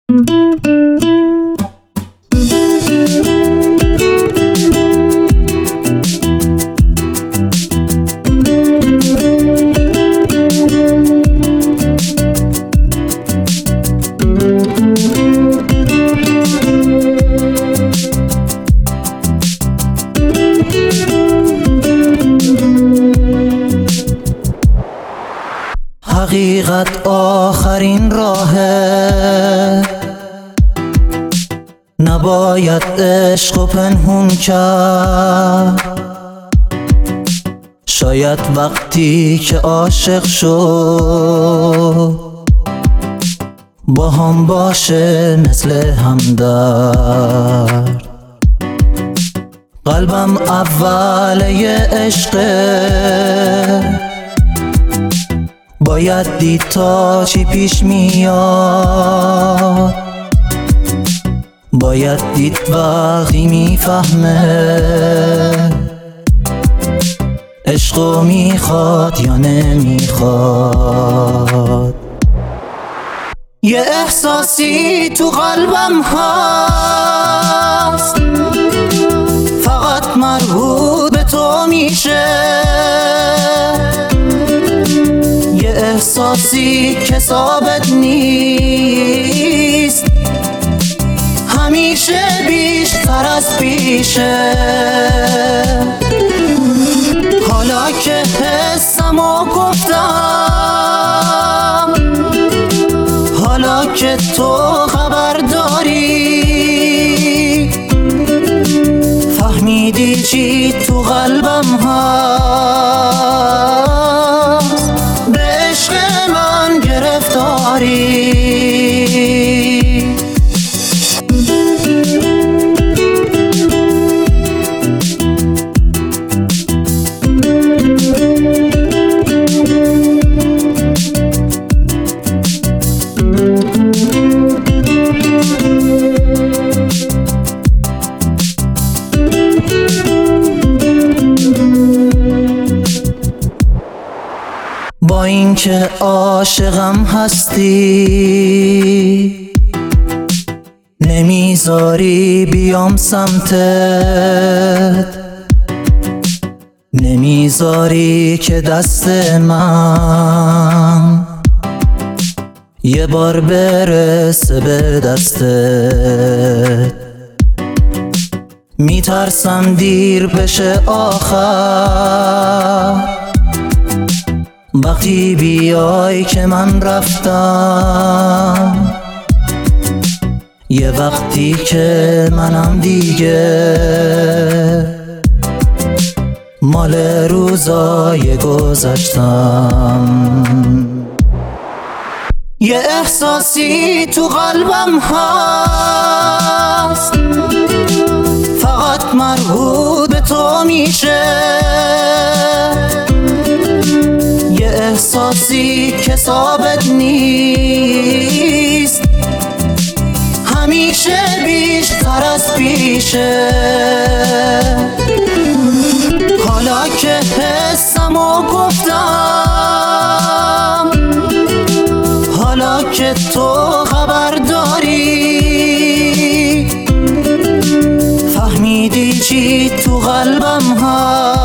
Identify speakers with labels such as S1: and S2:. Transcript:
S1: حقیقت آخرین راهه، نباید عشق و پنهون کرد. شاید وقتی که عاشق شد با هم باشه مثل همدرد. قلبم اوله عشقه، باید دید تا چی پیش میاد. باید دید وقتی میفهمه عشقو میخواد یا نمیخواد. یه احساسی تو قلبم هست، فقط مربوط به تو میشه. یه احساسی که ثابت نیست، همیشه بیشتر از پیشه. حالا که حسمو گفتم، حالا که تو خبر داری، فهمیدی چی تو قلبم هست. به عشق من گرفتاری. با اینکه عاشقم هستی، نمیذاری بیام سمتت، نمیذاری که دست من یه بار برسه به دستت. میترسم دیر بشه آخر، وقتی بیای که من رفتم. یه وقتی که منم دیگه مال روزای گذشتم. یه احساسی تو قلبم هست، فقط مربوط به تو میشه. یه احساسی که ثابت نیست، همیشه بیشتر از پیشه. حالا که حسمو گفتم، حالا که تو خبر داری، فهمیدی چی تو قلبم هست.